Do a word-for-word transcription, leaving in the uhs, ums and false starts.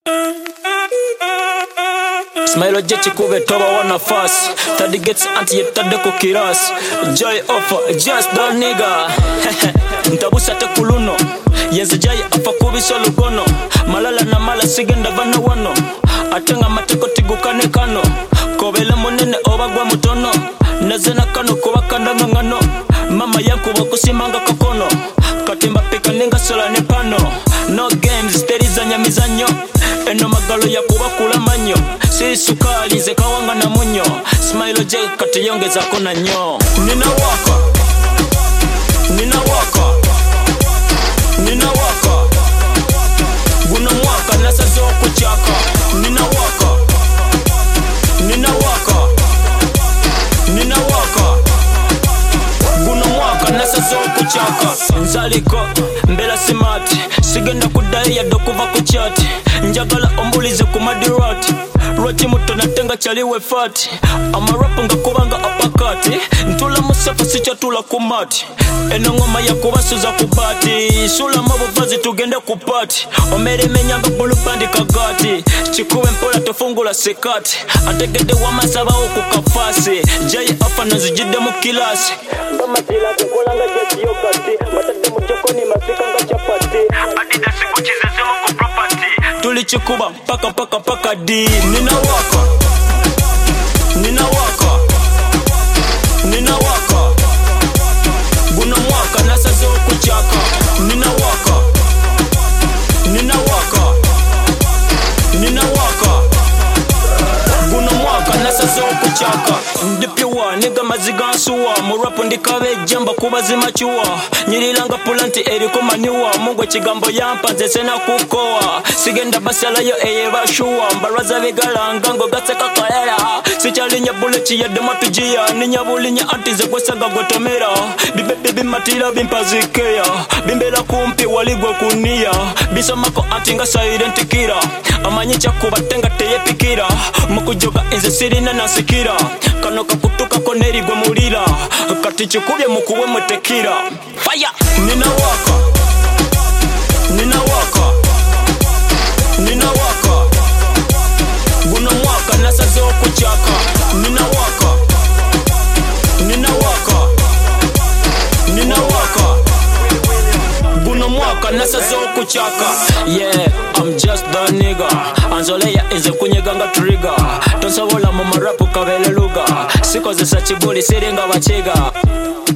Smile jechi kube toba wana fast Tadi gets anti yetade kukiras Joy offer, just the nigga Ntabusa te kuluno Yenze jai afa kubiso lugono Malala na mala sigenda vana wano Atenga mateko tigukane kano Kobele monene obagwa mutono Nazena kano kuwa kandanga ngano Mama yanku wakusimanga kakono Katimba pika ninga sola nepano No games, teriza nyamizanyo Eno magalo ya kuwa kula manyo Si sukali ze kawanga na munyo Smile je kati yonge za kona nyo Nina waka Nina waka Nina waka Guna mwaka nasa zo kuchaka Nina waka Nina waka Nina waka Guna mwaka nasa zo kuchaka Nzaliko mbela simati Sigenda kudai ya dokuva kuchati Njagala ombulize kumadirati Roti muto natenga chaliwe fati Amarapu nga kubanga apakati Ntula musafa sicha tula kumati Eno ngoma ya kubasuza kubati Sula mabuvazi tugende kupati Omere menyanga bulu bandi kagati Chikuwe mpola tofungula sekati Ategede wa masaba uku kafasi Jai afa nazijide mukilasi Bama tila kukulanga jesi yogati Matate mujoko ni masika nga chapati Adida siku chize zemo kuproperty Tulichikuba paka paka paka di Nina waka Nina waka Nina waka Guna mwaka nasa zo kuchaka Nina waka Nina waka Nina waka Guna mwaka nasa zo kuchaka Ndipiwa niga maziga suwa Murapu ndikawe jamba kuba zimachiwa Nyirilanga pulanti eri kumaniwa Mungu chigambo yampa nzesena kukoa Sigenda basala yo eye bashuwa Mbaraza vigalanga ngo gaseka kaera Sichalinya bulechi ya dema tujia Ninya bulinya antize kwesaga gotomera Bibe bibi matila bimpazikea Bimbela kumpi waligwa kunia Bisomako antinga silent kira Amanyicha kubatenga teye pikira Mukujoga inze sirina nasikira Kanoka kutuka koneri gwa mulira Katichi kubye mukuwe mutekira Fire! Nina waka Nina waka Nina waka Guna mwaka nasa zo kuchaka Nina waka Nina waka Nina waka Guna mwaka nasa zo kuchaka Yeah, I'm just the nigga Anzoleya ize kunyeganga trigger Tonsawola mu marapu kabele luga Siko zisa chibuli siringa wachiga